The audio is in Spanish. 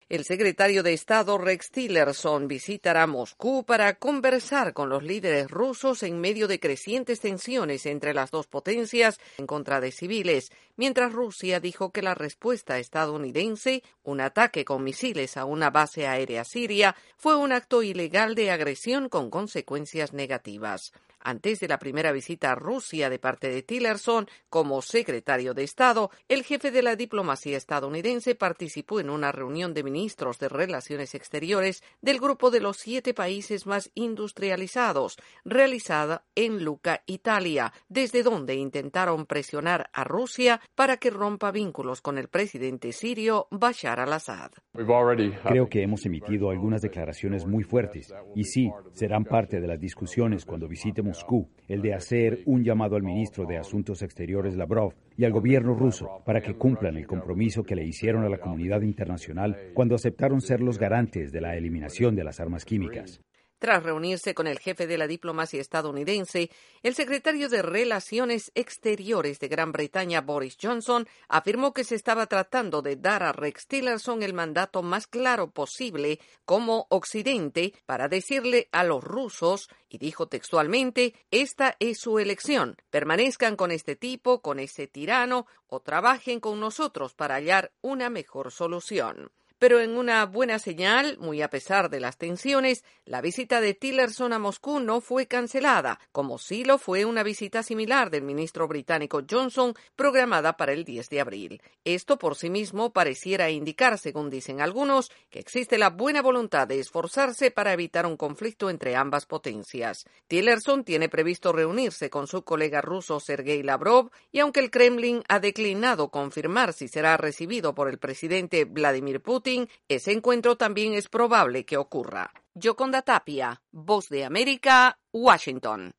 El secretario de Estado Rex Tillerson visitará Moscú para conversar con los líderes rusos en medio de crecientes tensiones entre las dos potencias en contra de civiles, mientras Rusia dijo que la respuesta estadounidense, un ataque con misiles a una base aérea siria, fue un acto ilegal de agresión con consecuencias negativas. Antes de la primera visita a Rusia de parte de Tillerson como secretario de Estado, el jefe de la diplomacia estadounidense participó en una reunión de ministros de Relaciones Exteriores del grupo de los 7 países más industrializados, realizada en Lucca, Italia, desde donde intentaron presionar a Rusia para que rompa vínculos con el presidente sirio Bashar al-Assad. Creo que hemos emitido algunas declaraciones muy fuertes y sí, serán parte de las discusiones cuando visite Moscú, el de hacer un llamado al ministro de Asuntos Exteriores Lavrov y al gobierno ruso para que cumplan el compromiso que le hicieron a la comunidad internacional cuando aceptaron ser los garantes de la eliminación de las armas químicas. Tras reunirse con el jefe de la diplomacia estadounidense, el secretario de Relaciones Exteriores de Gran Bretaña, Boris Johnson, afirmó que se estaba tratando de dar a Rex Tillerson el mandato más claro posible como Occidente para decirle a los rusos, y dijo textualmente, esta es su elección, permanezcan con este tipo, con ese tirano, o trabajen con nosotros para hallar una mejor solución. Pero en una buena señal, muy a pesar de las tensiones, la visita de Tillerson a Moscú no fue cancelada, como sí lo fue una visita similar del ministro británico Johnson programada para el 10 de abril. Esto por sí mismo pareciera indicar, según dicen algunos, que existe la buena voluntad de esforzarse para evitar un conflicto entre ambas potencias. Tillerson tiene previsto reunirse con su colega ruso Sergei Lavrov y aunque el Kremlin ha declinado confirmar si será recibido por el presidente Vladimir Putin, ese encuentro también es probable que ocurra. Yoconda Tapia, Voz de América, Washington.